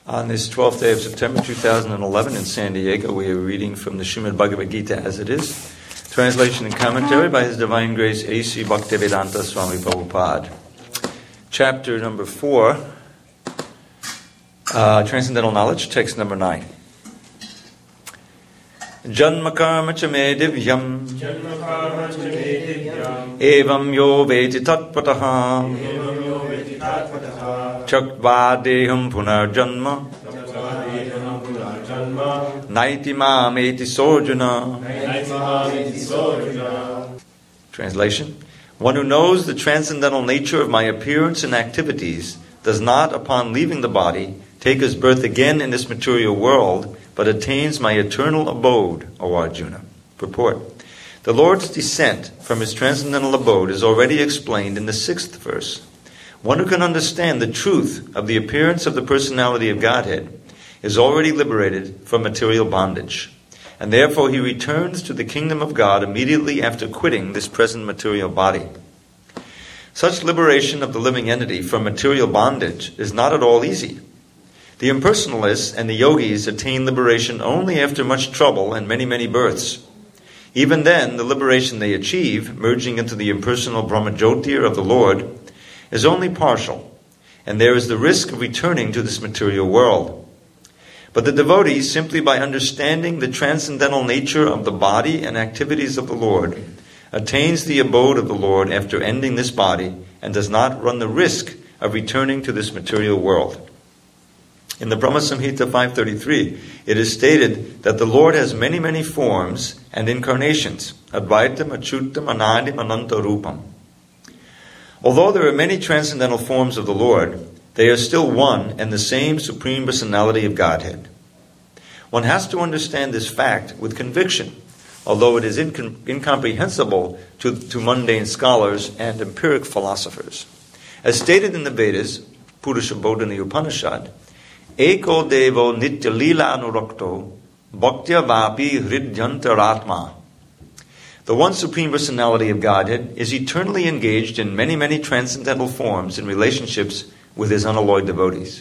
On this 12th day of September 2011 in San Diego, we are reading from the Srimad Bhagavad Gita as it is. Translation and commentary by His Divine Grace A.C. Bhaktivedanta Swami Prabhupada. Chapter number 4, Transcendental Knowledge, text number 9. Janma karma cha me divyam evam yo veti tatpataha Chakva deham punar janma naiti mam eti sojana. Translation: one who knows the transcendental nature of my appearance and activities does not, upon leaving the body, take his birth again in this material world, but attains my eternal abode, O Arjuna. Purport: the Lord's descent from his transcendental abode is already explained in the 6th verse. One who can understand the truth of the appearance of the personality of Godhead is already liberated from material bondage, and therefore he returns to the kingdom of God immediately after quitting this present material body. Such liberation of the living entity from material bondage is not at all easy. The impersonalists and the yogis attain liberation only after much trouble and many, many births. Even then, the liberation they achieve, merging into the impersonal Brahmajyotir of the Lord, is only partial, and there is the risk of returning to this material world. But the devotee, simply by understanding the transcendental nature of the body and activities of the Lord, attains the abode of the Lord after ending this body and does not run the risk of returning to this material world. In the Brahma Samhita 533, it is stated that the Lord has many, many forms and incarnations, Advaitam, Achyutam, Anadim, Ananta Rupam. Although there are many transcendental forms of the Lord, they are still one and the same Supreme Personality of Godhead. One has to understand this fact with conviction, although it is incomprehensible to mundane scholars and empiric philosophers. As stated in the Vedas, Purusha Bodhini Upanishad, Eko Devo Nitya Lila Anurakto Bhaktya Vapi Hridyantaratma. The one Supreme Personality of Godhead is eternally engaged in many, many transcendental forms in relationships with his unalloyed devotees.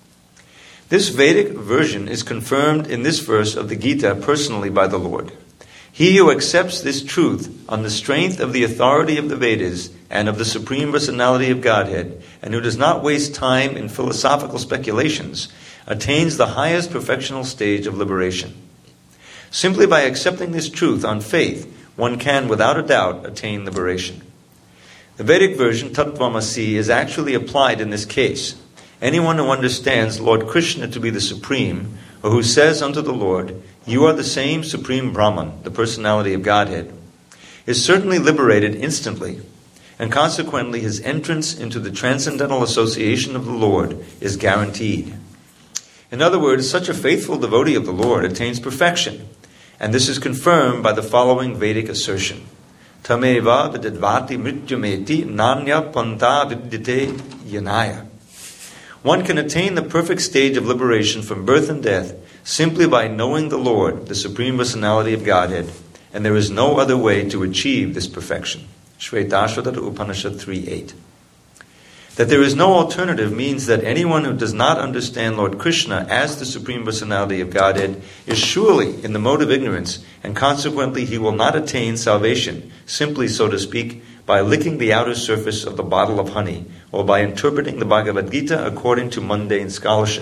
This Vedic version is confirmed in this verse of the Gita personally by the Lord. He who accepts this truth on the strength of the authority of the Vedas and of the Supreme Personality of Godhead, and who does not waste time in philosophical speculations, attains the highest perfectional stage of liberation. Simply by accepting this truth on faith, one can, without a doubt, attain liberation. The Vedic version, Tattvamasi, is actually applied in this case. Anyone who understands Lord Krishna to be the Supreme, or who says unto the Lord, "You are the same Supreme Brahman, the personality of Godhead," is certainly liberated instantly, and consequently his entrance into the transcendental association of the Lord is guaranteed. In other words, such a faithful devotee of the Lord attains perfection, and this is confirmed by the following Vedic assertion. Tameva vidadvati mrityumeti nanya panta vidyate yanaya. One can attain the perfect stage of liberation from birth and death simply by knowing the Lord, the Supreme Personality of Godhead, and there is no other way to achieve this perfection. Shvetashvatara Upanishad 3.8. That there is no alternative means that anyone who does not understand Lord Krishna as the Supreme Personality of Godhead is surely in the mode of ignorance, and consequently he will not attain salvation, simply, so to speak, by licking the outer surface of the bottle of honey, or by interpreting the Bhagavad Gita according to mundane scholarship.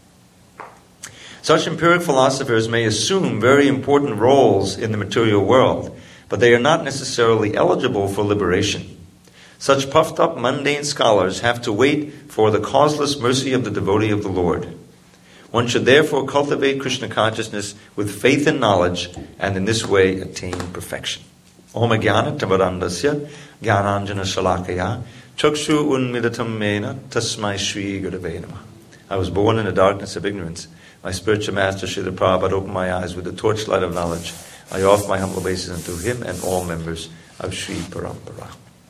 Such empiric philosophers may assume very important roles in the material world, but they are not necessarily eligible for liberation. Such puffed-up mundane scholars have to wait for the causeless mercy of the devotee of the Lord. One should therefore cultivate Krishna consciousness with faith and knowledge, and in this way attain perfection. Om Jnana Tamarandasya Jnananjana Shalakaya Chakshu Unmidatam Mena Tasmai Shri Gurave Namah. I was born in the darkness of ignorance. My spiritual master Srila Prabhupada opened my eyes with the torchlight of knowledge. I offer my humble obeisance unto him and all members of Sri Parampara.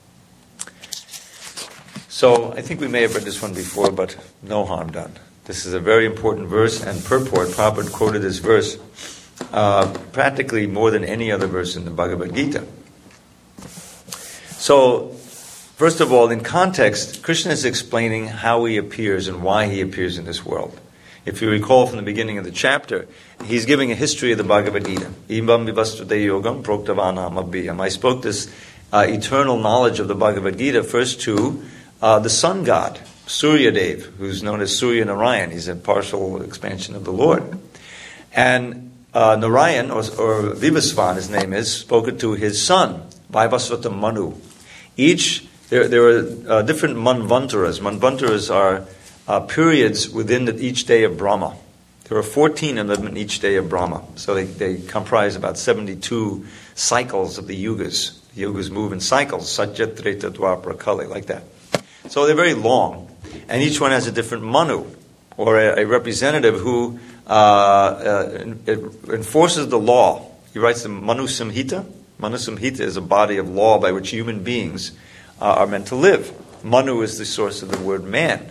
So, I think we may have read this one before, but no harm done. This is a very important verse, and purport. Prabhupada quoted this verse practically more than any other verse in the Bhagavad Gita. So, first of all, in context, Krishna is explaining how he appears and why he appears in this world. If you recall from the beginning of the chapter, he's giving a history of the Bhagavad Gita. Imam vivastute yogam proktavanam abhiyam. I spoke this eternal knowledge of the Bhagavad Gita first to the sun god, Surya Dev, who's known as Surya Narayan. He's a partial expansion of the Lord. And Narayan, or Vivasvan, his name is, spoke it to his son, Vaivasvata Manu. There are different manvantaras. Manvantaras are periods within each day of Brahma. There are 14 of them in each day of Brahma. So they comprise about 72 cycles of the yugas. The yugas move in cycles, Satya, Treta, Dwapara, Kali, like that. So they're very long. And each one has a different Manu, or a representative who enforces the law. He writes the Manu Samhita. Manu Samhita is a body of law by which human beings are meant to live. Manu is the source of the word man.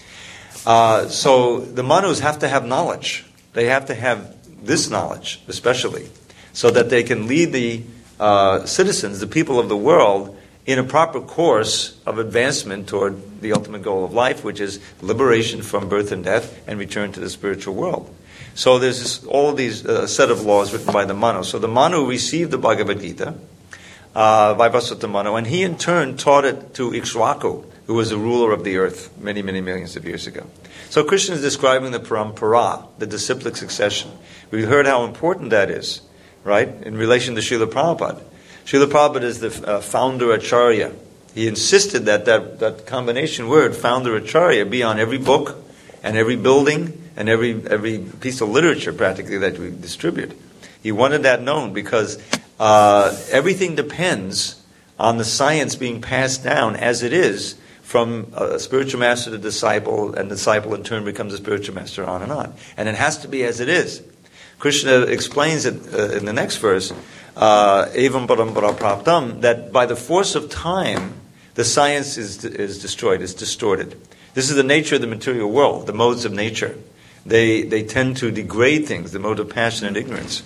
So the Manus have to have knowledge. They have to have this knowledge, especially, so that they can lead the citizens, the people of the world, in a proper course of advancement toward the ultimate goal of life, which is liberation from birth and death and return to the spiritual world. So there's all of these set of laws written by the Manu. So the Manu received the Bhagavad Gita, Vaivasvata Manu, and he in turn taught it to Ikshvaku, who was the ruler of the earth many, many millions of years ago. So Krishna is describing the parampara, the disciplic succession. We've heard how important that is, right, in relation to Srila Prabhupada. Srila Prabhupada is the founder acharya. He insisted that combination word, founder acharya, be on every book and every building and every piece of literature practically that we distribute. He wanted that known because everything depends on the science being passed down as it is from a spiritual master to disciple, and the disciple in turn becomes a spiritual master, on and on. And it has to be as it is. Krishna explains it in the next verse, evam parampara praptam, that by the force of time, the science is destroyed, is distorted. This is the nature of the material world, the modes of nature. They tend to degrade things, the mode of passion and ignorance.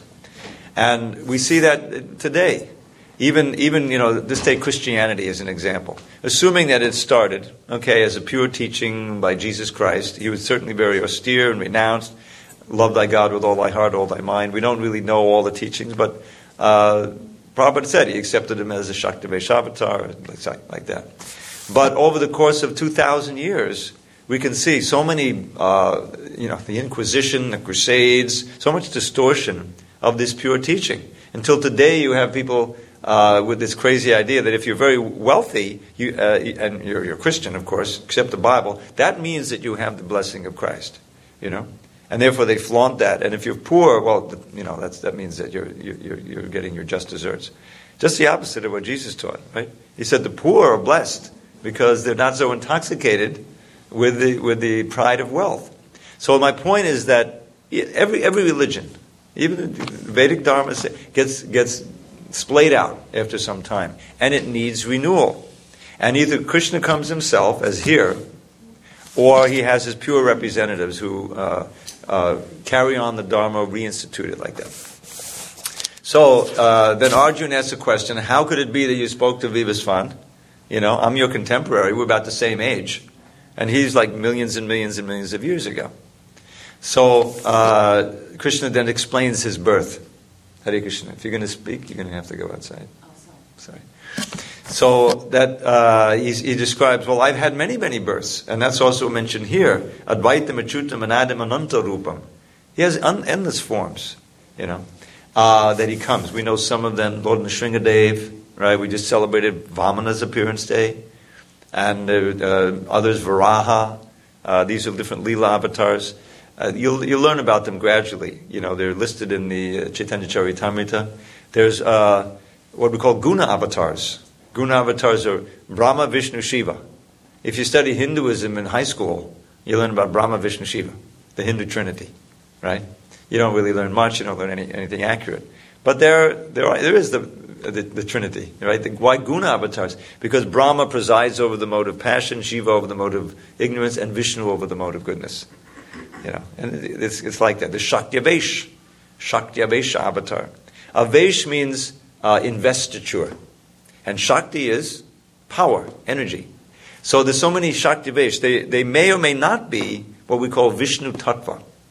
And we see that today. Even just take Christianity as an example. Assuming that it started, as a pure teaching by Jesus Christ, he was certainly very austere and renounced, love thy God with all thy heart, all thy mind. We don't really know all the teachings, but Prabhupada said he accepted him as a Shaktivesh avatar, like that. But over the course of 2,000 years, we can see so many, the Inquisition, the Crusades, so much distortion of this pure teaching. Until today, you have people with this crazy idea that if you're very wealthy, and you're Christian, of course, accept the Bible, that means that you have the blessing of Christ, and therefore they flaunt that. And if you're poor, well, that means that you're getting your just desserts. Just the opposite of what Jesus taught, right? He said the poor are blessed because they're not so intoxicated with the pride of wealth. So my point is that every religion, even the Vedic Dharma, gets splayed out after some time, and it needs renewal. And either Krishna comes himself, as here, or he has his pure representatives who carry on the Dharma, reinstitute it like that. So then Arjuna asks a question: how could it be that you spoke to Vivasvan? I'm your contemporary. We're about the same age, and he's like millions and millions and millions of years ago. So Krishna then explains his birth. Hare Krishna. If you're going to speak, you're going to have to go outside. Oh, sorry. So that he describes, well, I've had many, many births. And that's also mentioned here. Advaitam, Achyutam, Anadam, Ananta Rupam. He has endless forms, that he comes. We know some of them, Lord Nrsingadev, right? We just celebrated Vamana's appearance day. And others, Varaha. These are different Leela avatars. You'll learn about them gradually. They're listed in the Chaitanya Charitamrita. There's what we call Guna avatars. Guna avatars are Brahma, Vishnu, Shiva. If you study Hinduism in high school, you learn about Brahma, Vishnu, Shiva, the Hindu Trinity, right? You don't really learn much. You don't learn anything accurate. But there is the Trinity, right? Why Guna avatars? Because Brahma presides over the mode of passion, Shiva over the mode of ignorance, and Vishnu over the mode of goodness. And it's like that. The Shaktivesh avatar. Avesh means investiture. And Shakti is power, energy. So there's so many Shaktivesh. They may or may not be what we call Vishnu Tattva.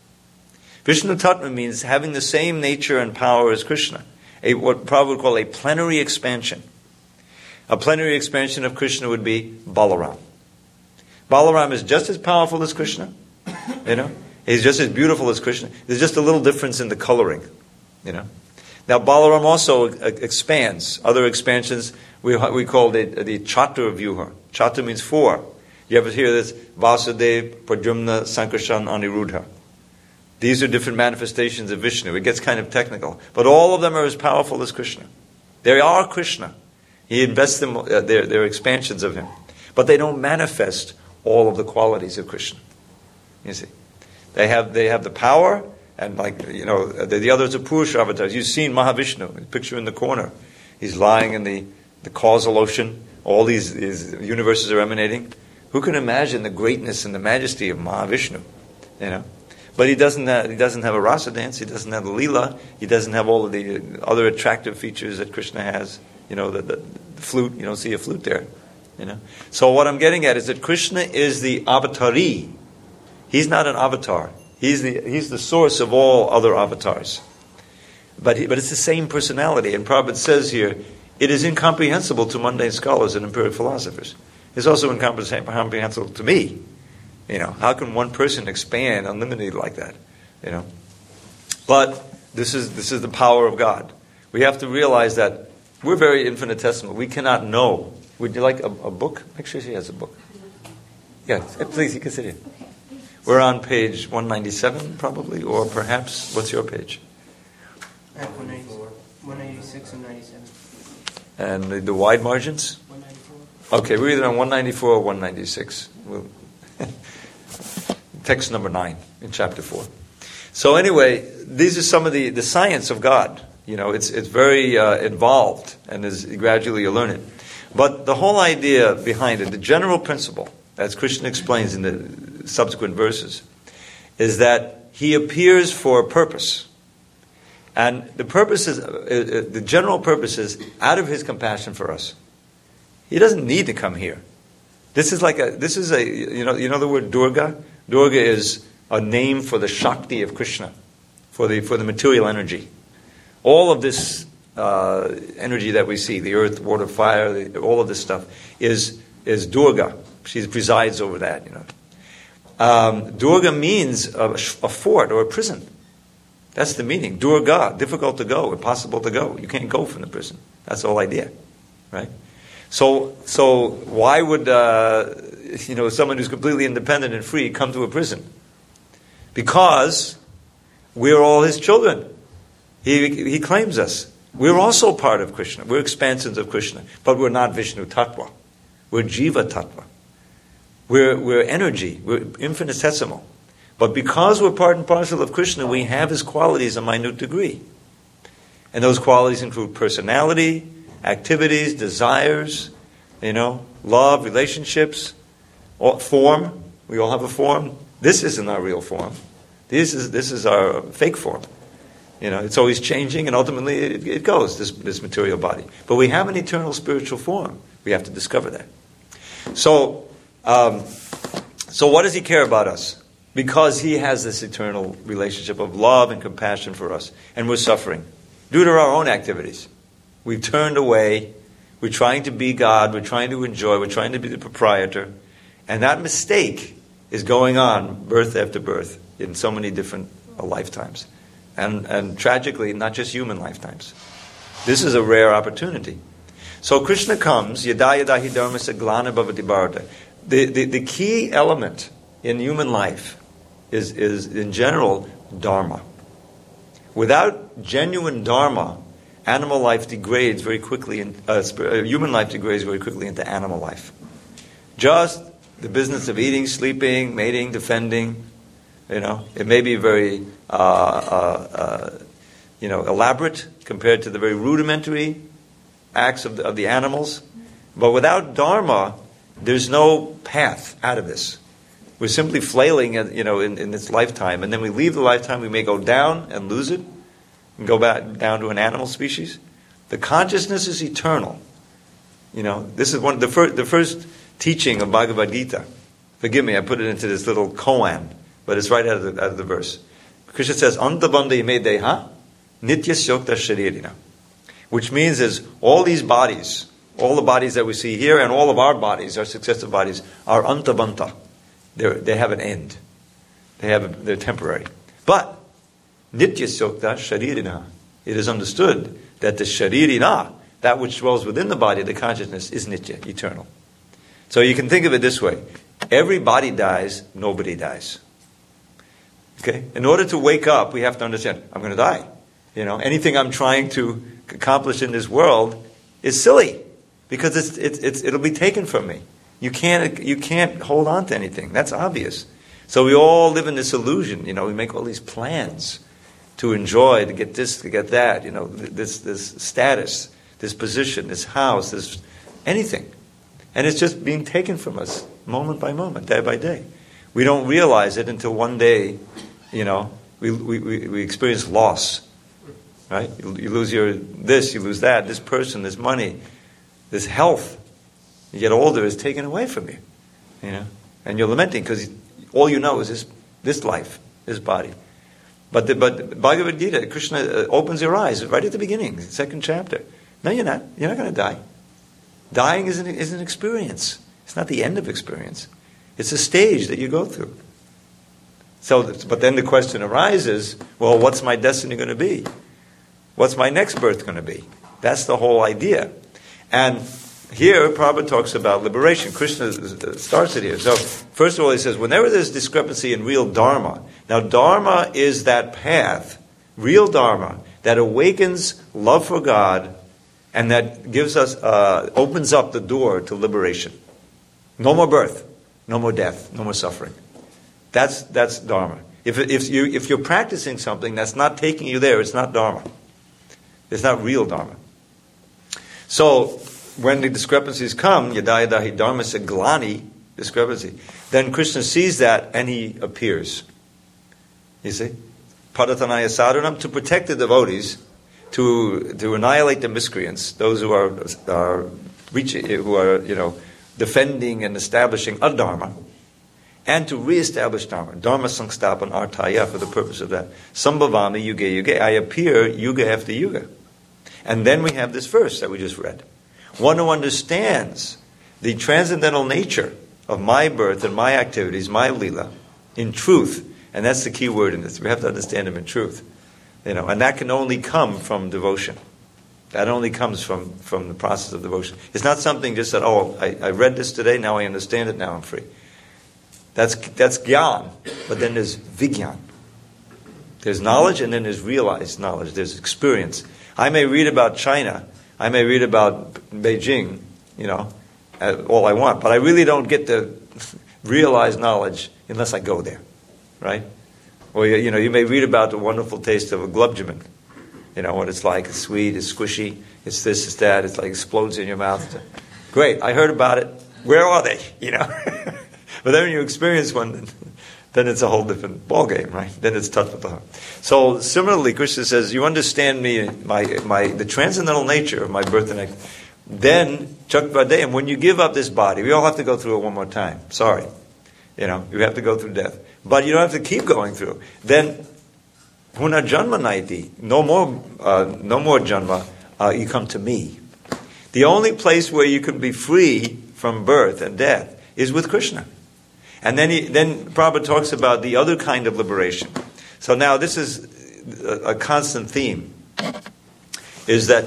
Vishnu Tattva means having the same nature and power as Krishna. What Prabhupada would call a plenary expansion. A plenary expansion of Krishna would be Balaram. Balaram is just as powerful as Krishna. He's just as beautiful as Krishna. There's just a little difference in the coloring. Now Balaram also expands. Other expansions we call the Chatur Vyuha. Chatur means four. You ever hear this? Vasudeva, Pradyumna, Sankarshan, Aniruddha. These are different manifestations of Vishnu. It gets kind of technical. But all of them are as powerful as Krishna. They are Krishna. He invests them, they're expansions of him. But they don't manifest all of the qualities of Krishna. You see. They have the power, and the others are Purusha avatars. You've seen Mahavishnu, the picture in the corner. He's lying in the causal ocean. All these universes are emanating. Who can imagine the greatness and the majesty of Mahavishnu? But he doesn't have a rasa dance. He doesn't have the lila. He doesn't have all of the other attractive features that Krishna has. The flute. You don't see a flute there. So what I'm getting at is that Krishna is the avatari. He's not an avatar. He's the source of all other avatars. But it's the same personality. And Prabhupada says here, it is incomprehensible to mundane scholars and empirical philosophers. It's also incomprehensible to me. How can one person expand unlimitedly like that? But this is the power of God. We have to realize that we're very infinitesimal. We cannot know. Would you like a book? Make sure she has a book. Yeah, please, you can sit here. We're on page 197 probably, or perhaps, what's your page? 196 and 97. And the wide margins? 194. Okay, we're either on 194 or 196. Text number 9 in chapter 4. So anyway, these are some of the science of God. It's very involved, and as gradually you learn it. But the whole idea behind it, the general principle, as Krishna explains in the subsequent verses, is that he appears for a purpose. And the purpose is, the general purpose is out of his compassion for us. He doesn't need to come here. This is the word Durga? Durga is a name for the Shakti of Krishna, for the material energy. All of this energy that we see, the earth, water, fire, all of this stuff, is Durga. She presides over that, Durga means a fort or a prison. That's the meaning. Durga, difficult to go, impossible to go. You can't go from the prison. That's the whole idea, right? So why would someone who's completely independent and free come to a prison? Because we're all his children. He claims us. We're also part of Krishna. We're expansions of Krishna, but we're not Vishnu Tattva. We're Jiva Tattva. We're energy. We're infinitesimal. But because we're part and parcel of Krishna, we have his qualities in a minute degree. And those qualities include personality, activities, desires, love, relationships, form. We all have a form. This isn't our real form. This is our fake form. It's always changing, and ultimately it goes, this material body. But we have an eternal spiritual form. We have to discover that. So what does he care about us? Because he has this eternal relationship of love and compassion for us. And we're suffering due to our own activities. We've turned away. We're trying to be God. We're trying to enjoy. We're trying to be the proprietor. And that mistake is going on birth after birth in so many different lifetimes. And tragically, not just human lifetimes. This is a rare opportunity. So Krishna comes, yada yada hi dharma saglana bhavati bharata. The key element in human life is in general dharma. Without genuine dharma, animal life degrades very quickly, human life degrades very quickly into animal life. Just the business of eating, sleeping, mating, defending, it may be very elaborate compared to the very rudimentary acts of the animals. But without dharma, there's no path out of this. We're simply flailing, in this lifetime, and then we leave the lifetime. We may go down and lose it, and go back down to an animal species. The consciousness is eternal. This is the first teaching of Bhagavad Gita. Forgive me, I put it into this little koan, but it's right out of the verse. Krishna says, Antabandha ime deha, nitya syokta sharirina. Which means is all these bodies, all the bodies that we see here and all of our bodies, our successive bodies, are antabanta. They have an end. They're temporary. But, nitya syokta sharirina. It is understood that the sharirina, that which dwells within the body, the consciousness, is nitya, eternal. So you can think of it this way. Every body dies, nobody dies. Okay? In order to wake up, we have to understand, I'm going to die. Anything I'm trying to accomplish in this world is silly because it'll be taken from me. You can't hold on to anything. That's obvious. So we all live in this illusion. We make all these plans to enjoy, to get this, to get that. This status, this position, this house, this anything, and it's just being taken from us moment by moment, day by day. We don't realize it until one day, we experience loss. Right? You lose you lose that, this person, this money, this health. You get older, it's taken away from you. And you're lamenting because all you know is this life, this body. But Bhagavad Gita, Krishna opens your eyes right at the beginning, second chapter. No, you're not. You're not going to die. Dying is an experience. It's not the end of experience. It's a stage that you go through. But then the question arises, well, what's my destiny going to be? What's my next birth going to be? That's the whole idea. And here, Prabhupada talks about liberation. Krishna starts it here. So, first of all, he says, whenever there's discrepancy in real dharma, now dharma is that path, real dharma, that awakens love for God and that gives us, opens up the door to liberation. No more birth, no more death, no more suffering. That's dharma. If you're practicing something that's not taking you there, it's not dharma. It's not real dharma. So, when the discrepancies come, yadaya dahi dharma glani, discrepancy, then Krishna sees that and he appears. You see? Padatanaya sadhanam, to protect the devotees, to annihilate the miscreants, those who are defending and establishing adharma, and to reestablish dharma. Dharma sangstapan artaya, for the purpose of that. Sambhavami yuge yuge. I appear yuga after yuga. And then we have this verse that we just read. One who understands the transcendental nature of my birth and my activities, my lila, in truth, and that's the key word in this. We have to understand him in truth. And that can only come from devotion. That only comes from the process of devotion. It's not something just that, I read this today, now I understand it, now I'm free. That's gyan, but then there's vigyan. There's knowledge and then there's realized knowledge. There's experience. I may read about China, I may read about Beijing, all I want, but I really don't get the realized knowledge unless I go there, right? Or, you may read about the wonderful taste of a glubjamin, what it's like. It's sweet, it's squishy, it's this, it's that, it's like explodes in your mouth. Great, I heard about it. Where are they? But then when you experience one, then it's a whole different ballgame, right? Then it's touch with the heart. So similarly, Krishna says, you understand me, the transcendental nature of my birth and act. Then, Chakvadeyam, when you give up this body, we all have to go through it one more time. Sorry. You have to go through death. But you don't have to keep going through. Then, Puna Janma Naiti, no more Janma, you come to me. The only place where you can be free from birth and death is with Krishna. And then Prabhupada talks about the other kind of liberation. So now this is a constant theme, is that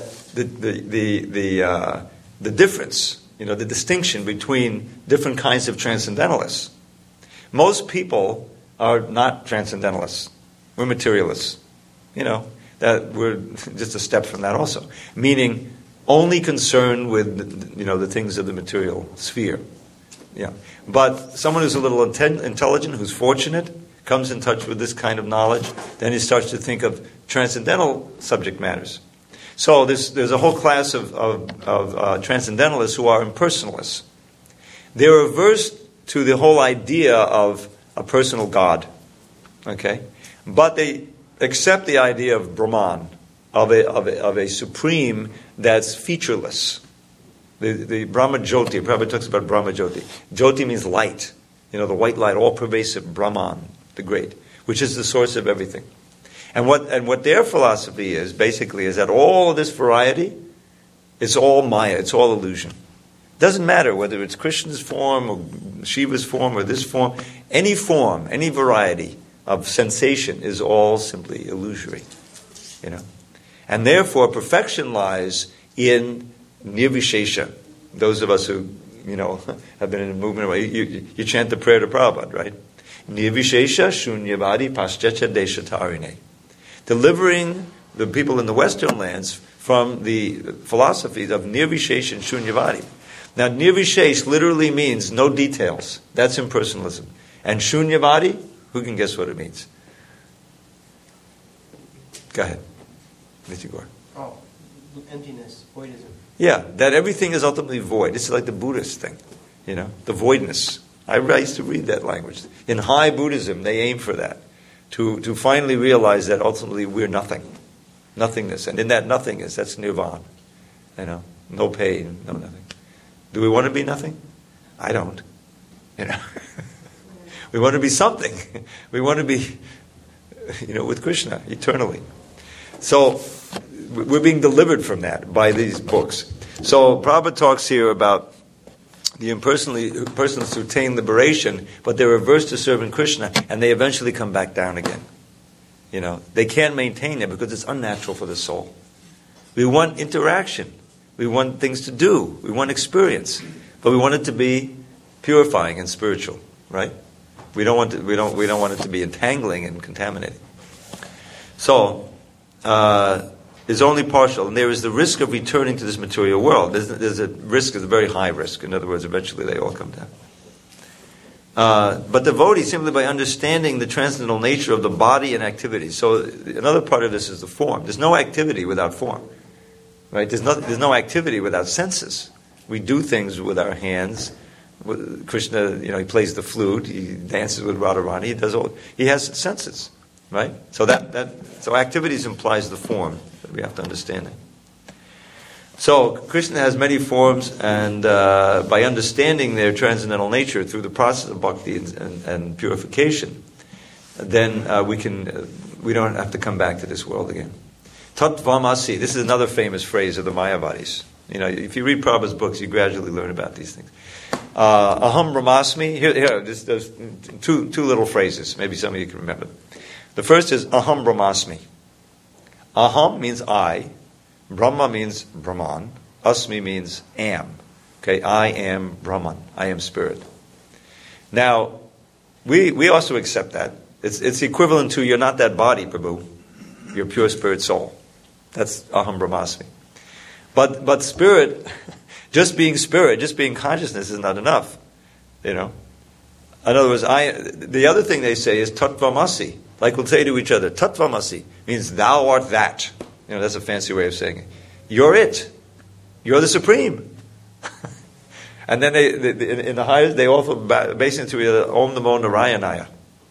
the difference, the distinction between different kinds of transcendentalists. Most people are not transcendentalists. We're materialists. That we're just a step from that also. Meaning only concerned with, the things of the material sphere. Yeah. But someone who's a little intelligent, who's fortunate, comes in touch with this kind of knowledge, then he starts to think of transcendental subject matters. So there's a whole class of transcendentalists who are impersonalists. They're averse to the whole idea of a personal God. Okay? But they accept the idea of Brahman, of a supreme that's featureless. The Brahma Jyoti, Prabhupada talks about Brahma Jyoti. Jyoti means light. The white light, all pervasive, Brahman, the great. which is the source of everything. And what their philosophy is, basically, is that all of this variety is all Maya, it's all illusion. It doesn't matter whether it's Krishna's form or Shiva's form or this form, any variety of sensation is all simply illusory. And therefore perfection lies in nirvishesha. Those of us who, have been in the movement, you chant the prayer to Prabhupada, right? Nirvishesha shunyavadi paschetya deshatarine. Delivering the people in the Western lands from the philosophies of nirvishesha and shunyavadi. Now, nirvishesh literally means no details. That's impersonalism. And shunyavadi, who can guess what it means? Go ahead. Oh, emptiness, voidism. Yeah, that everything is ultimately void. This is like the Buddhist thing, the voidness. I used to read that language. In high Buddhism, they aim for that, to finally realize that ultimately we're nothing, nothingness. And in that nothingness, that's nirvana. No pain, no nothing. Do we want to be nothing? I don't. We want to be something. We want to be, with Krishna eternally. So we're being delivered from that by these books. So Prabhupada talks here about the persons who attain liberation, but they're averse to serving Krishna, and they eventually come back down again. They can't maintain it because it's unnatural for the soul. We want interaction. We want things to do. We want experience, but we want it to be purifying and spiritual, right? We don't want it to be entangling and contaminating. So is only partial, and there is the risk of returning to this material world. There's a risk, is a very high risk. In other words, eventually they all come down. But devotee, simply by understanding the transcendental nature of the body and activity. So another part of this is the form. There's no activity without form, right? There's no activity without senses. We do things with our hands. Krishna, he plays the flute. He dances with Radharani. He has senses, right? So so activities implies the form. We have to understand it. So Krishna has many forms, and by understanding their transcendental nature through the process of bhakti and purification, then we don't have to come back to this world again. Tattvamasi. This is another famous phrase of the Mayavadis. If you read Prabhupada's books, you gradually learn about these things. Aham Brahmasmi. Here, there's two little phrases. Maybe some of you can remember. The first is Aham Brahmasmi. Aham means I. Brahma means Brahman. Asmi means am. Okay, I am Brahman. I am spirit. Now, we also accept that. It's equivalent to you're not that body, Prabhu. You're pure spirit soul. That's Aham Brahmasmi. But spirit, just being consciousness is not enough. In other words, the other thing they say is Tattvamasi. Like we'll say to each other, Tattvamasi means thou art that. That's a fancy way of saying it. You're it. You're the supreme. And then in the highest, they also base into Om Namo Narayanaya.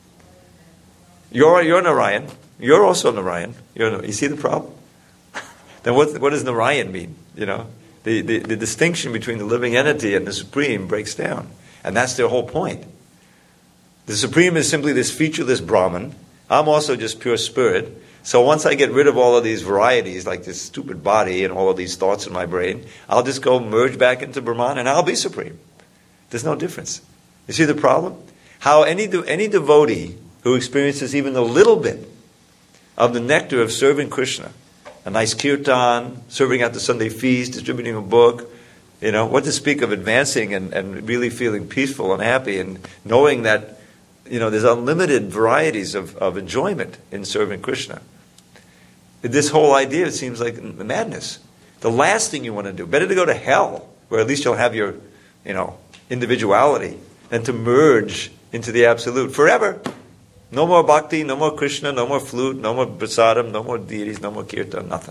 You're Narayan. You're also Narayan. You see the problem? Then what does Narayan mean? The distinction between the living entity and the supreme breaks down. And that's their whole point. The supreme is simply this featureless Brahman. I'm also just pure spirit. So once I get rid of all of these varieties, like this stupid body and all of these thoughts in my brain, I'll just go merge back into Brahman and I'll be supreme. There's no difference. You see the problem? How any devotee who experiences even a little bit of the nectar of serving Krishna, a nice kirtan, serving at the Sunday feast, distributing a book, what to speak of advancing and really feeling peaceful and happy and knowing that there's unlimited varieties of enjoyment in serving Krishna. This whole idea seems like madness. The last thing you want to do, better to go to hell, where at least you'll have your, individuality, than to merge into the absolute forever. No more bhakti, no more Krishna, no more flute, no more prasadam, no more deities, no more kirtan, nothing.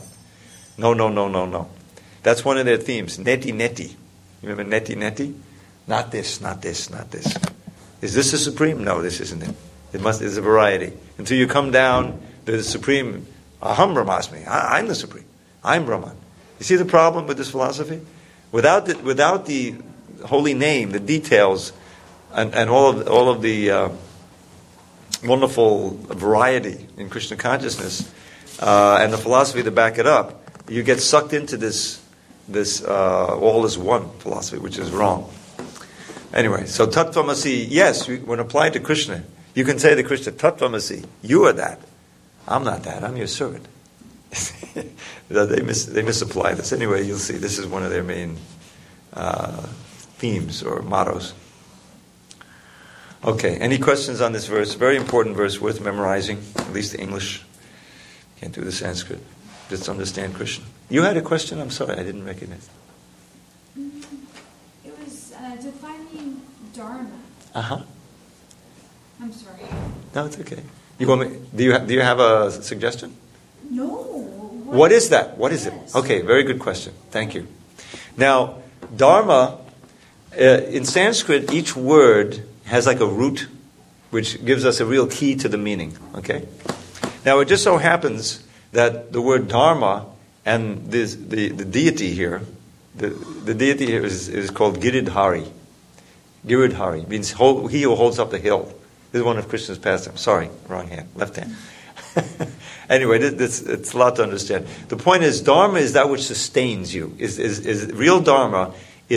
No. That's one of their themes. Neti, neti. You remember neti, neti? Not this, not this, not this. Is this the supreme? No, this isn't it. There's a variety. Until you come down to the supreme, Aham Brahmasmi. I'm the supreme. I'm Brahman. You see the problem with this philosophy? Without the holy name, the details, and all of the wonderful variety in Krishna consciousness and the philosophy to back it up, you get sucked into this all is one philosophy, which is wrong. Anyway, so Tattvamasi, yes, when applied to Krishna, you can say to Krishna, Tattvamasi, you are that. I'm not that, I'm your servant. They misapply this. Anyway, you'll see, this is one of their main themes or mottos. Okay, any questions on this verse? Very important verse, worth memorizing, at least the English. Can't do the Sanskrit. Just understand Krishna. You had a question? I'm sorry, I didn't recognize. It was defining Dharma. Uh-huh. I'm sorry. No, it's okay. You want me? Do you have a suggestion? No. What is that? What is it? Okay, very good question. Thank you. Now, Dharma, in Sanskrit, each word has like a root, which gives us a real key to the meaning. Okay. Now, it just so happens that the word Dharma and the deity here, the deity here is called Giridhari. Giridhari means he who holds up the hill. This is one of Krishna's pastimes. Sorry, wrong hand, left hand. Anyway, it's a lot to understand. The point is, Dharma is that which sustains you. Is real Dharma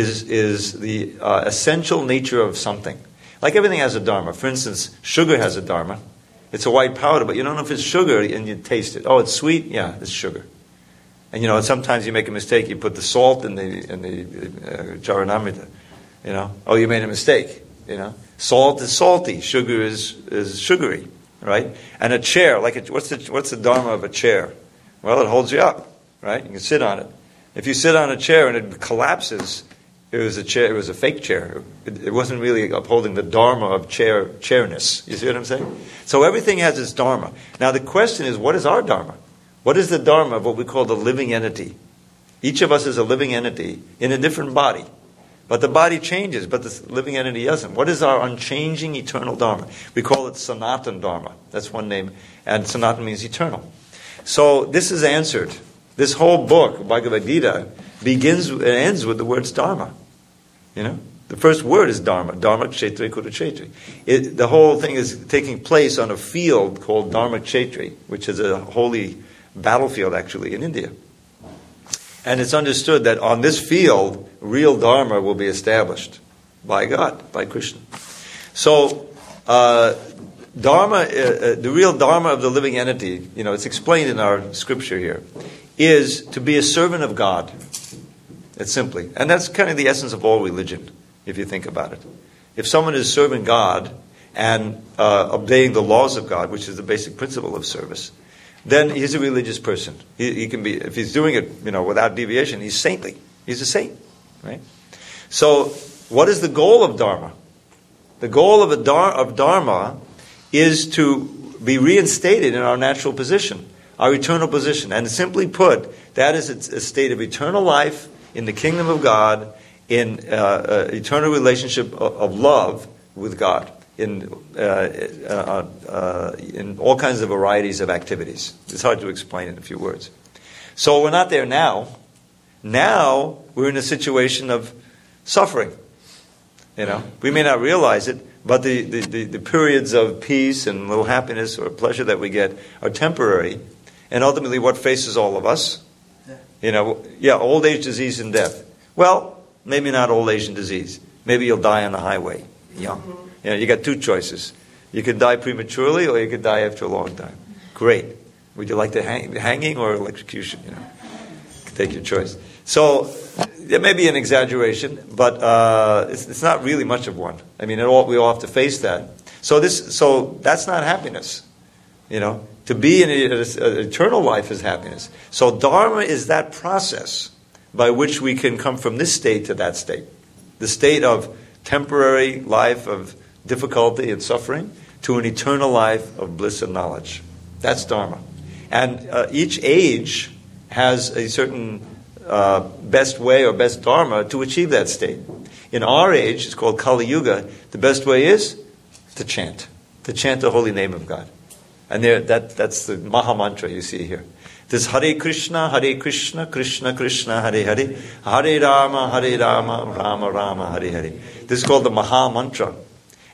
is the essential nature of something. Like everything has a Dharma. For instance, sugar has a Dharma. It's a white powder, but you don't know if it's sugar, and you taste it. Oh, it's sweet? Yeah, it's sugar. And sometimes you make a mistake. You put the salt in the charanamrita. Oh, you made a mistake. Salt is salty. Sugar is sugary, right? And a chair, what's the Dharma of a chair? Well, it holds you up, right? You can sit on it. If you sit on a chair and it collapses, it was a chair. It was a fake chair. It wasn't really upholding the Dharma of chairness. You see what I'm saying? So everything has its Dharma. Now the question is, what is our Dharma? What is the Dharma of what we call the living entity? Each of us is a living entity in a different body. But the body changes, but the living entity doesn't. What is our unchanging eternal Dharma? We call it Sanatan Dharma. That's one name. And Sanatan means eternal. So this is answered. This whole book, Bhagavad Gita, begins and ends with the words Dharma. The first word is Dharma. Dharma Kshetri Kurukshetri. The whole thing is taking place on a field called Dharma Kshetri, which is a holy battlefield actually in India. And it's understood that on this field, real Dharma will be established by God, by Krishna. So, Dharma, the real Dharma of the living entity, it's explained in our scripture here, is to be a servant of God. It's simply. And that's kind of the essence of all religion, if you think about it. If someone is serving God and obeying the laws of God, which is the basic principle of service, then he's a religious person. He can be, if he's doing it, without deviation, he's saintly. He's a saint, right? So, what is the goal of Dharma? The goal of Dharma is to be reinstated in our natural position, our eternal position. And simply put, that is a state of eternal life in the kingdom of God, in eternal relationship of love with God, in all kinds of varieties of activities. It's hard to explain in a few words. So we're not there now. Now we're in a situation of suffering. We may not realize it, but the periods of peace and little happiness or pleasure that we get are temporary. And ultimately what faces all of us? Old age, disease, and death. Well, maybe not old age and disease. Maybe you'll die on the highway, young. You got two choices. You could die prematurely or you could die after a long time. Great. Would you like the hanging or electrocution? You can take your choice. So, there may be an exaggeration, but it's not really much of one. I mean, we all have to face that. So that's not happiness. To be in an eternal life is happiness. So Dharma is that process by which we can come from this state to that state. The state of temporary life of difficulty and suffering to an eternal life of bliss and knowledge. That's Dharma. And each age has a certain best way or best Dharma to achieve that state. In our age, it's called Kali Yuga, the best way is to chant the holy name of God. And that's the Maha Mantra you see here. This Hare Krishna, Krishna Krishna, Hare Hare, Hare Rama, Rama Rama, Hare Hare. This is called the Maha Mantra.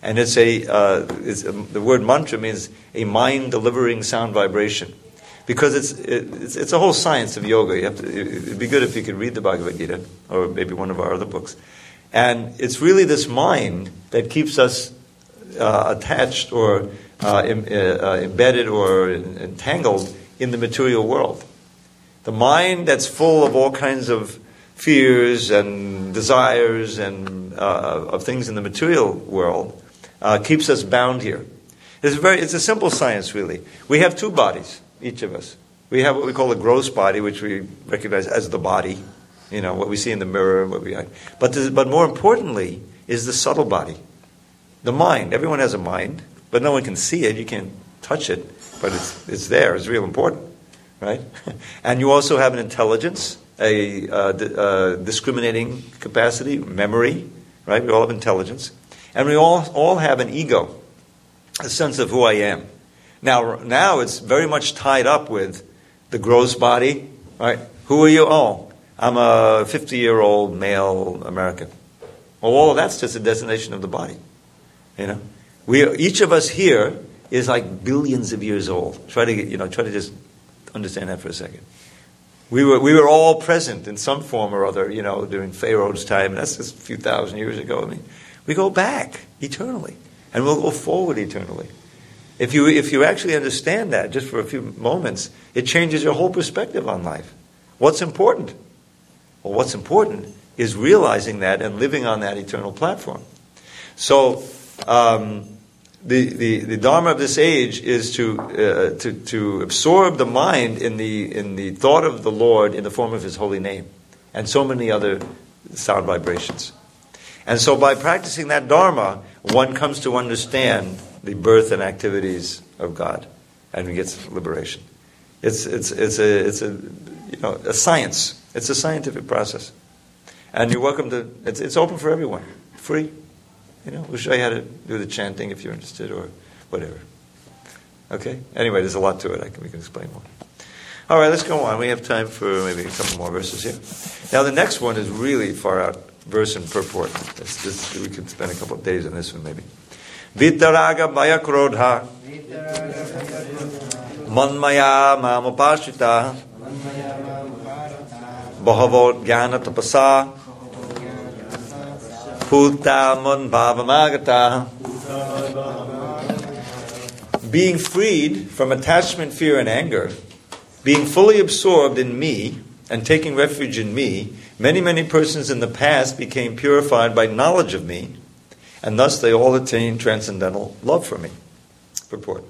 And the word mantra means a mind-delivering sound vibration. Because it's a whole science of yoga. It'd be good if you could read the Bhagavad Gita, or maybe one of our other books. And it's really this mind that keeps us attached or embedded or entangled in the material world. The mind that's full of all kinds of fears and desires and of things in the material world keeps us bound here. It's a simple science, really. We have two bodies, each of us. We have what we call the gross body, which we recognize as the body, what we see in the mirror, but more importantly is the subtle body, the mind. Everyone has a mind, but no one can see it. You can't touch it, but it's there. It's real important, right? And you also have an intelligence, a discriminating capacity, memory, right? We all have intelligence, and we all have an ego, a sense of who I am. Now it's very much tied up with the gross body, right? Who are you? Oh, I'm a 50-year-old male American. Well, all of that's just a designation of the body. Each of us here is like billions of years old. Try to just understand that for a second. We were all present in some form or other, during Pharaoh's time, and that's just a few thousand years ago. I mean, we go back eternally, and we'll go forward eternally. If you actually understand that, just for a few moments, it changes your whole perspective on life. What's important? Well, what's important is realizing that and living on that eternal platform. So, the dharma of this age is to absorb the mind in the thought of the Lord in the form of His holy name, and so many other sound vibrations. And so, by practicing that dharma, one comes to understand the birth and activities of God, and he gets liberation. It's a science. It's a scientific process, and you're welcome to. It's open for everyone, free. We'll show you how to do the chanting if you're interested, or whatever. Okay. Anyway, there's a lot to it. We can explain more. All right, let's go on. We have time for maybe a couple more verses here. Now, the next one is really far out verse and purport. We could spend a couple of days on this one, maybe. Vitaraga maya krodha manmaya mamupashita bhahavot jnana tapasa puta man bhavamagata. Being freed from attachment, fear, and anger, being fully absorbed in me and taking refuge in me, many persons in the past became purified by knowledge of me, and thus they all attained transcendental love for me. Purport.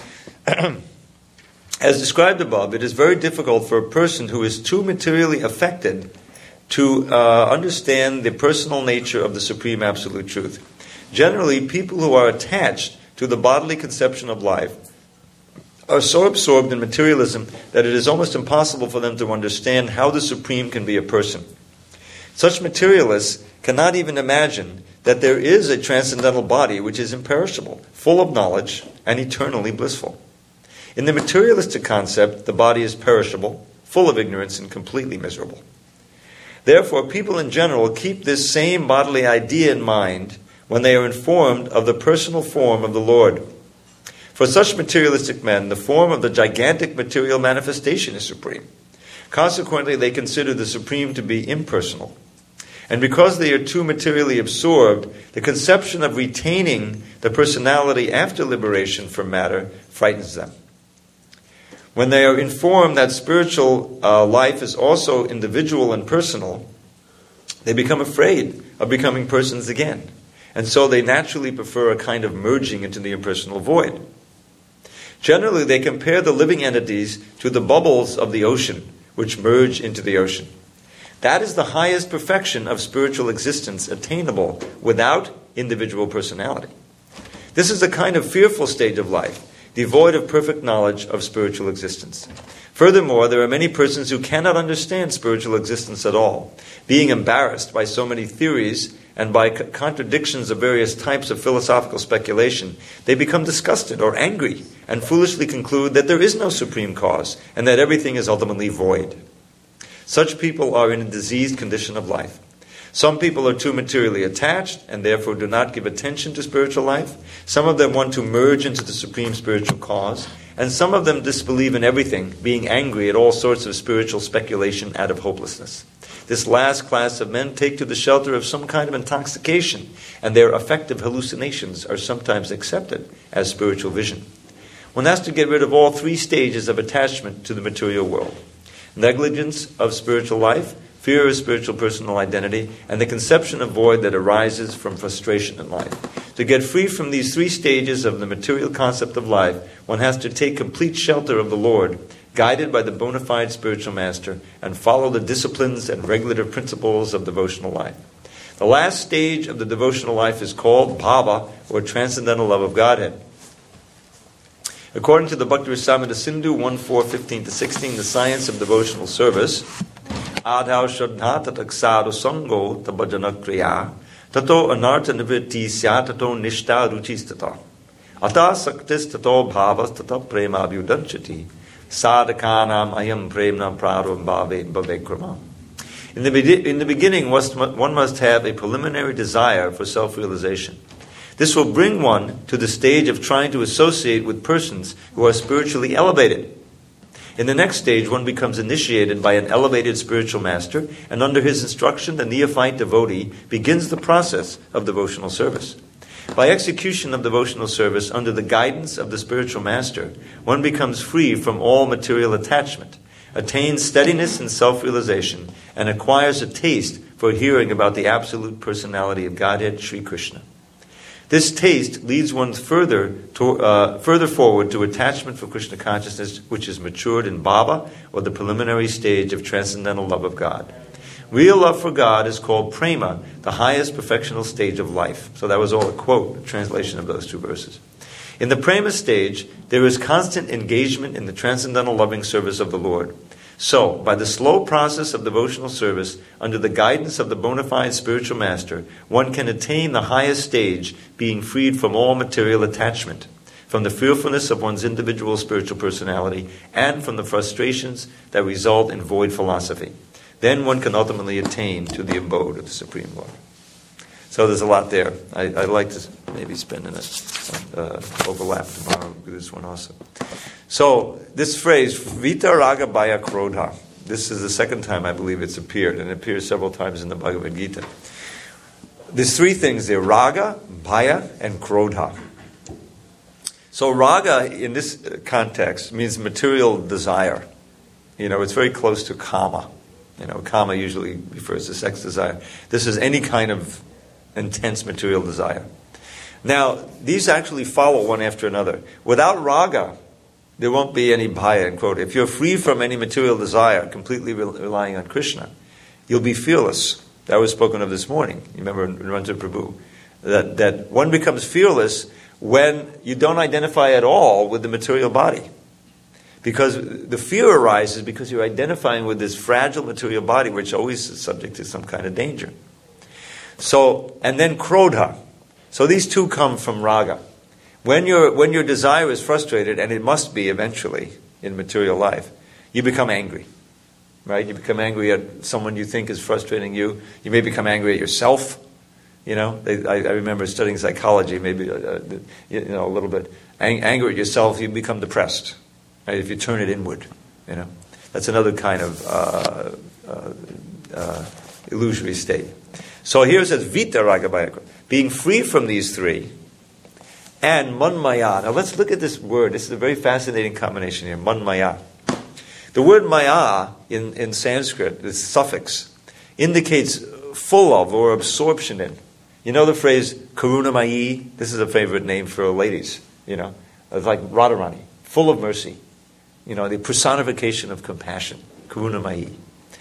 As described above, it is very difficult for a person who is too materially affected to understand the personal nature of the Supreme Absolute Truth. Generally, people who are attached to the bodily conception of life are so absorbed in materialism that it is almost impossible for them to understand how the Supreme can be a person. Such materialists cannot even imagine that there is a transcendental body which is imperishable, full of knowledge, and eternally blissful. In the materialistic concept, the body is perishable, full of ignorance, and completely miserable. Therefore, people in general keep this same bodily idea in mind when they are informed of the personal form of the Lord. For such materialistic men, the form of the gigantic material manifestation is supreme. Consequently, they consider the Supreme to be impersonal. And because they are too materially absorbed, the conception of retaining the personality after liberation from matter frightens them. When they are informed that spiritual life is also individual and personal, they become afraid of becoming persons again. And so they naturally prefer a kind of merging into the impersonal void. Generally, they compare the living entities to the bubbles of the ocean, which merge into the ocean. That is the highest perfection of spiritual existence attainable without individual personality. This is a kind of fearful stage of life, devoid of perfect knowledge of spiritual existence. Furthermore, there are many persons who cannot understand spiritual existence at all. Being embarrassed by so many theories and by contradictions of various types of philosophical speculation, they become disgusted or angry and foolishly conclude that there is no supreme cause and that everything is ultimately void. Such people are in a diseased condition of life. Some people are too materially attached and therefore do not give attention to spiritual life. Some of them want to merge into the supreme spiritual cause. And some of them disbelieve in everything, being angry at all sorts of spiritual speculation out of hopelessness. This last class of men take to the shelter of some kind of intoxication, and their affective hallucinations are sometimes accepted as spiritual vision. One has to get rid of all three stages of attachment to the material world: negligence of spiritual life, fear of spiritual personal identity, and the conception of void that arises from frustration in life. To get free from these three stages of the material concept of life, one has to take complete shelter of the Lord, guided by the bona fide spiritual master, and follow the disciplines and regulative principles of devotional life. The last stage of the devotional life is called bhava, or transcendental love of Godhead. According to the Bhakti-rasamrita Sindhu 1.4.15-16, the science of devotional service, Adhau Shraddha Tataksaru Sango Tabhajana Kriya Tato Anartha Nivritti Sya Tato Nishta Ruchistata Ata Saktis Tato Bhavas Tata Prema Abhyudanchati Sadhakanam Ayam Premna Prarum Bhave Bhavekrama. In the beginning, one must have a preliminary desire for self-realization. This will bring one to the stage of trying to associate with persons who are spiritually elevated. In the next stage, one becomes initiated by an elevated spiritual master, and under his instruction, the neophyte devotee begins the process of devotional service. By execution of devotional service under the guidance of the spiritual master, one becomes free from all material attachment, attains steadiness and self-realization, and acquires a taste for hearing about the absolute personality of Godhead, Sri Krishna. This taste leads one further forward to attachment for Krishna consciousness, which is matured in bhava, or the preliminary stage of transcendental love of God. Real love for God is called prema, the highest perfectional stage of life. So that was all a quote, a translation of those two verses. In the prema stage, there is constant engagement in the transcendental loving service of the Lord. So, by the slow process of devotional service, under the guidance of the bona fide spiritual master, one can attain the highest stage, being freed from all material attachment, from the fearfulness of one's individual spiritual personality, and from the frustrations that result in void philosophy. Then one can ultimately attain to the abode of the Supreme Lord. So there's a lot there. I'd like to maybe spend an overlap tomorrow with this one also. So this phrase, Vita Raga Bhaya Krodha, this is the second time I believe it's appeared, and it appears several times in the Bhagavad Gita. There's three things there: Raga, Bhaya, and Krodha. So Raga in this context means material desire. It's very close to Kama. Kama usually refers to sex desire. This is any kind of intense material desire. Now, these actually follow one after another. Without Raga, there won't be any bhaya, and quote. If you're free from any material desire, completely relying on Krishna, you'll be fearless. That was spoken of this morning. You remember in Ranjan Prabhu, that one becomes fearless when you don't identify at all with the material body. Because the fear arises because you're identifying with this fragile material body, which always is subject to some kind of danger. So, and then Krodha. So these two come from Raga. When your desire is frustrated, and it must be eventually in material life, you become angry, right? You become angry at someone you think is frustrating you. You may become angry at yourself. I remember studying psychology, maybe a little bit. Anger at yourself, you become depressed, right? If you turn it inward, that's another kind of illusory state. So here it says Vita Raga Bhaya, being free from these three. And manmaya. Now let's look at this word. This is a very fascinating combination here. Manmaya. The word maya in Sanskrit, this suffix, indicates full of or absorption in. You know the phrase karunamayi? This is a favorite name for ladies. It's like Radharani, full of mercy. The personification of compassion. Karunamayi.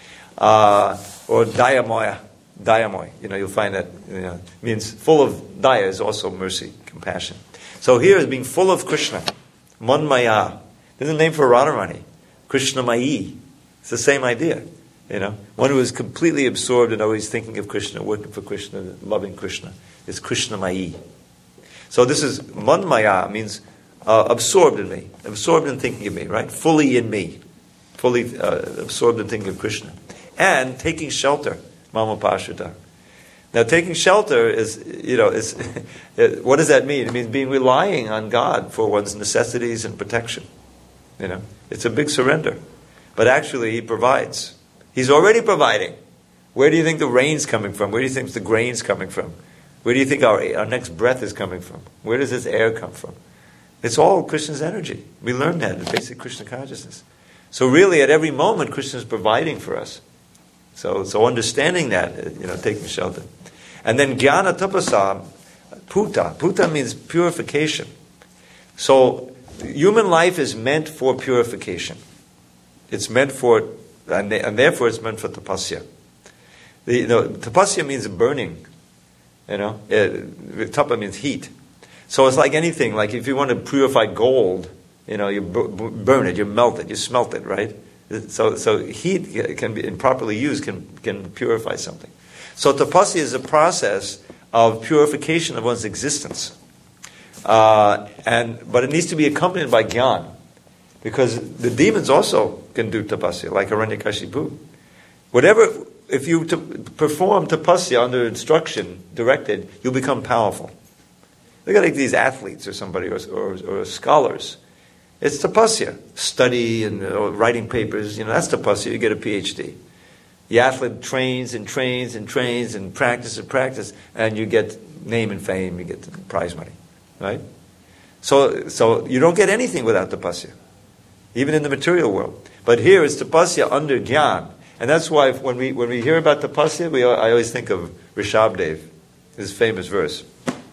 Or dayamoya. Dayamoy. You'll find that means full of daya is also mercy, compassion. So here is being full of Krishna. Manmaya. There's a name for Radharani. Krishnamayi. It's the same idea. One who is completely absorbed and always thinking of Krishna, working for Krishna, loving Krishna, is Krishnamayi. So this is Manmaya, means absorbed in me, absorbed in thinking of me, right? Fully in me, fully absorbed in thinking of Krishna, and taking shelter, Mama Pashrita, Now, taking shelter is, what does that mean? It means relying on God for one's necessities and protection. It's a big surrender. But actually, He provides. He's already providing. Where do you think the rain's coming from? Where do you think the grain's coming from? Where do you think our next breath is coming from? Where does this air come from? It's all Krishna's energy. We learn that in basic Krishna consciousness. So really, at every moment, Krishna is providing for us. So understanding that, taking shelter. And then jnana tapasa, puta. Puta means purification. So human life is meant for purification. It's meant for, and therefore it's meant for tapasya. Tapasya means burning. Tapa means heat. So it's like anything. Like if you want to purify gold, you burn it, you melt it, you smelt it, right? So heat can be, improperly used, can purify something. So tapasya is a process of purification of one's existence, but it needs to be accompanied by jnana, because the demons also can do tapasya, like Hiranyakashipu. If you perform tapasya under instruction, directed, you'll become powerful. Look at these athletes or somebody or scholars. It's tapasya. Study and writing papers, that's tapasya. You get a PhD. The athlete trains and trains and trains and practice, and you get name and fame, you get prize money. Right? So you don't get anything without tapasya, even in the material world. But here it's tapasya under jnana. And that's why when we hear about tapasya, I always think of Rishabdev, his famous verse.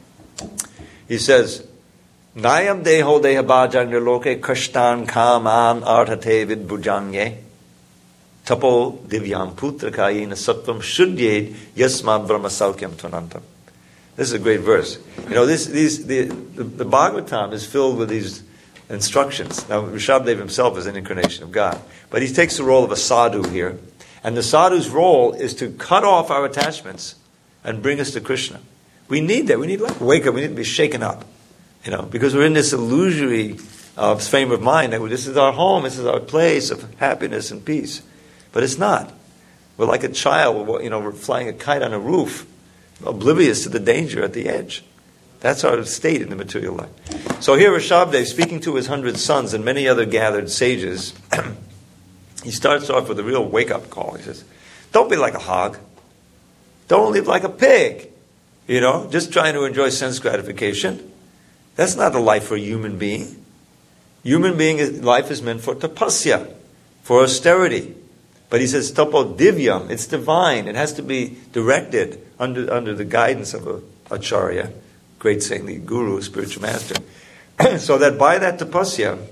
He says, Nayam deho deha bhajan loke kashtan kaman artate vid bhujange tapo divyam putra kayena sattvam shudyed yasma brahmasalkyam tvanantam. This is a great verse. The Bhagavatam is filled with these instructions. Now, Rishabdev himself is an incarnation of God. But he takes the role of a sadhu here. And the sadhu's role is to cut off our attachments and bring us to Krishna. We need that. We need to wake up. We need to be shaken up. Because we're in this illusory frame of mind that this is our home, this is our place of happiness and peace. But it's not. We're like a child, we're flying a kite on a roof, oblivious to the danger at the edge. That's our state in the material life. So here Rishabdev, speaking to his 100 sons and many other gathered sages, he starts off with a real wake-up call. He says, don't be like a hog. Don't live like a pig. Just trying to enjoy sense gratification. That's not the life for a human being. Life is meant for tapasya, for austerity. But he says, tapo divyam, it's divine. It has to be directed under the guidance of a acharya, great saintly guru, spiritual master. So that by that tapasya,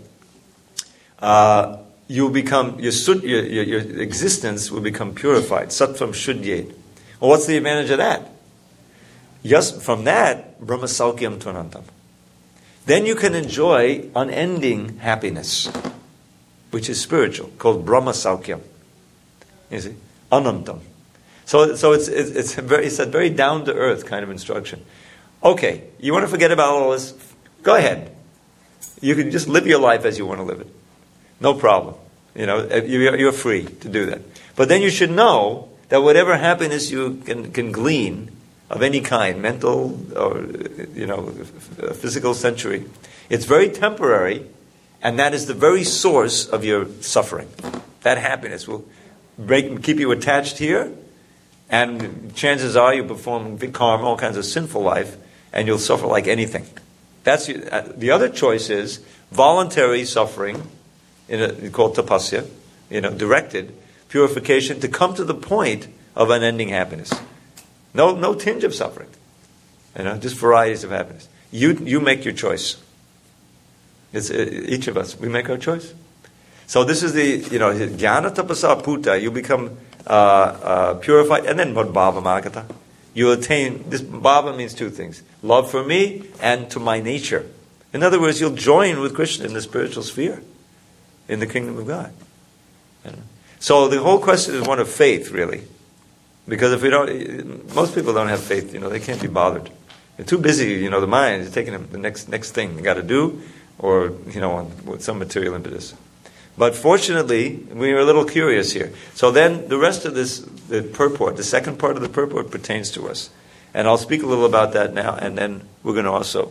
you become, your existence will become purified. Sattvam shudyed. Well, what's the advantage of that? Yes, from that, brahmasalkyam tvanantam. Then you can enjoy unending happiness, which is spiritual, called brahmasalkyam. You see, anantam. So it's a very down to earth kind of instruction. Okay, you want to forget about all this? Go ahead. You can just live your life as you want to live it. No problem. You're free to do that. But then you should know that whatever happiness you can glean of any kind, mental or physical sensory, it's very temporary, and that is the very source of your suffering. That happiness will keep you attached here, and chances are you perform karma, all kinds of sinful life, and you'll suffer like anything. That's the other choice is voluntary suffering, called tapasya, directed purification to come to the point of unending happiness. No tinge of suffering. Just varieties of happiness. You make your choice. It's each of us. We make our choice. So this is the jnana tapasa puta. You become purified, and then bhava magata. You attain this. Bhava means two things: love for me and to my nature. In other words, you'll join with Krishna in the spiritual sphere, in the kingdom of God. So the whole question is one of faith, really. Because if we don't, most people don't have faith. They can't be bothered. They're too busy. The mind is taking them the next thing they got to do, or with some material impetus. But fortunately, we were a little curious here. So then the rest of this, the purport, the second part of the purport pertains to us. And I'll speak a little about that now, and then we're going to also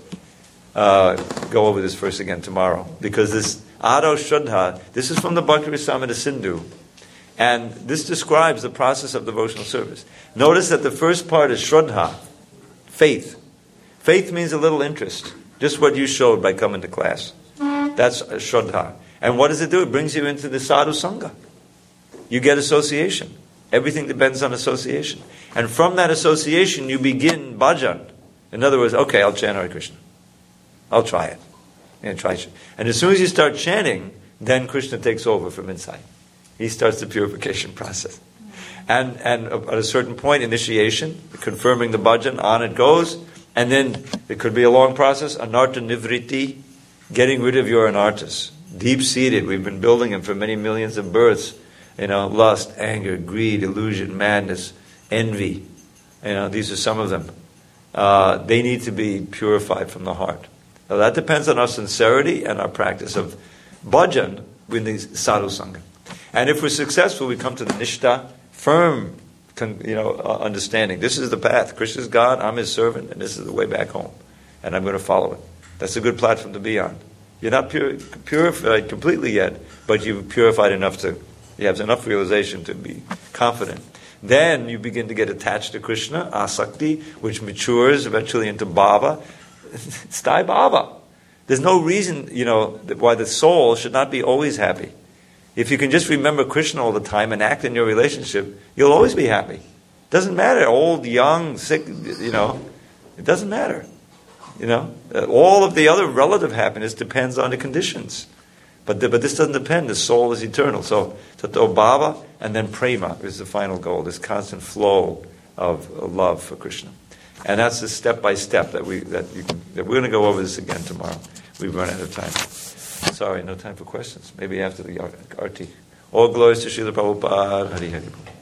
go over this verse again tomorrow. Because this Ado Shraddha, this is from the Bhakti Rasamrita Sindhu. And this describes the process of devotional service. Notice that the first part is Shraddha, faith. Faith means a little interest. Just what you showed by coming to class. That's Shraddha. And what does it do? It brings you into the Sadhu Sangha. You get association. Everything depends on association. And from that association, you begin bhajan. In other words, okay, I'll chant Hare Krishna. I'll try it. And as soon as you start chanting, then Krishna takes over from inside. He starts the purification process. And at a certain point, initiation, confirming the bhajan, on it goes. And then it could be a long process, anartha nivriti, getting rid of your anarthas. Deep-seated, we've been building them for many millions of births. Lust, anger, greed, illusion, madness, envy. These are some of them. They need to be purified from the heart. Now that depends on our sincerity and our practice of bhajan with the sadhu sangha. And if we're successful, we come to the nishta, firm, understanding. This is the path. Krishna is God, I'm His servant, and this is the way back home. And I'm going to follow it. That's a good platform to be on. You're not purified completely yet, but you've purified enough you have enough realization to be confident. Then you begin to get attached to Krishna, asakti, which matures eventually into bhava. It's Thai bhava. There's no reason, why the soul should not be always happy. If you can just remember Krishna all the time and act in your relationship, you'll always be happy. Doesn't matter, old, young, sick, it doesn't matter. All of the other relative happiness depends on the conditions. But this doesn't depend. The soul is eternal. So tato bhava and then prema is the final goal. This constant flow of love for Krishna, and that's the step by step that we're going to go over this again tomorrow. We've run out of time. Sorry, no time for questions. Maybe after the arti. All glories to Srila Prabhupada. Hari Hari.